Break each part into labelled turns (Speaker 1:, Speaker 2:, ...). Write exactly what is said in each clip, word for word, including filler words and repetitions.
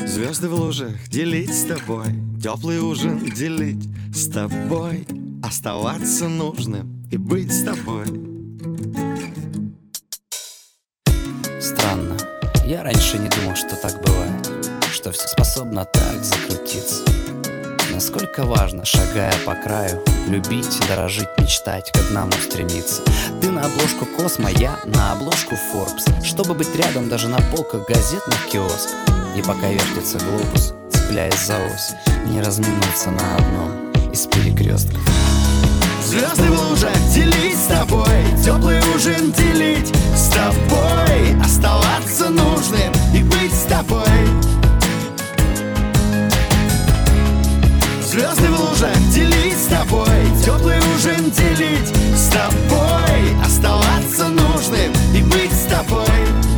Speaker 1: Звезды в лужах делить с тобой, теплый ужин делить с тобой, оставаться нужным и быть с тобой.
Speaker 2: Странно, я раньше не думал, что так бывает, что все способно так закрутиться. Насколько важно, шагая по краю, любить, дорожить, мечтать, к одному стремиться. Ты на обложку Космо, я на обложку Forbes, чтобы быть рядом даже на полках газетных киосков. И пока вертится глобус, цепляясь за ось, не разминуться на одном из перекрестков.
Speaker 1: Звезды в лужах делить с тобой, теплый ужин делить с тобой, оставаться нужным и быть с тобой. Звезды в лужах делить с тобой, теплый ужин делить с тобой, оставаться нужным и быть с тобой.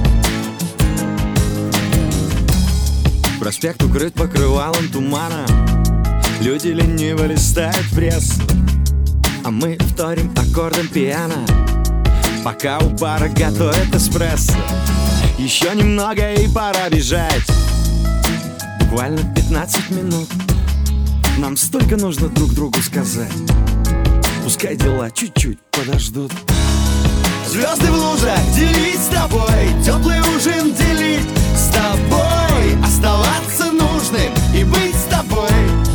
Speaker 1: Проспект укрыт покрывалом тумана, люди лениво листают прессу, а мы вторим аккордом пиано, пока у бара готовят эспрессо. Еще немного и пора бежать, буквально пятнадцать минут. Нам столько нужно друг другу сказать, пускай дела чуть-чуть подождут. Звезды в лужах делить с тобой, теплый ужин делить с тобой, оставаться нужным и быть с тобой.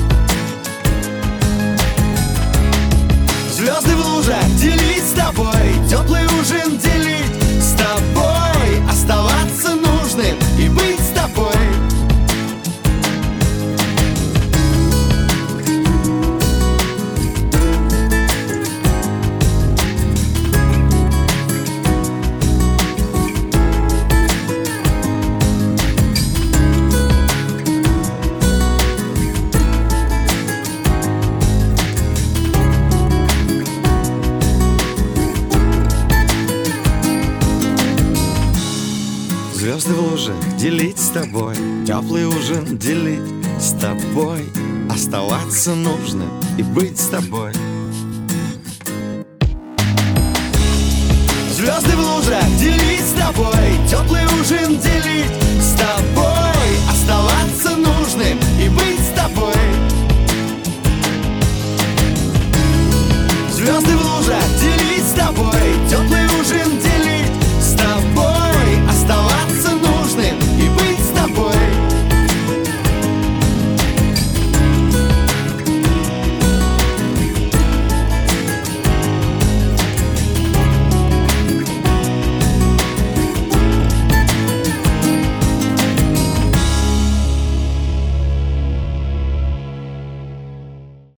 Speaker 1: Звезды в лужах делить с тобой, теплый ужин делить с тобой, оставаться нужным и быть с тобой. Звезды в лужах делить с тобой, теплый ужин делить с тобой, оставаться нужным и быть с тобой. Звезды в лужах делить с тобой, теплый ужин делить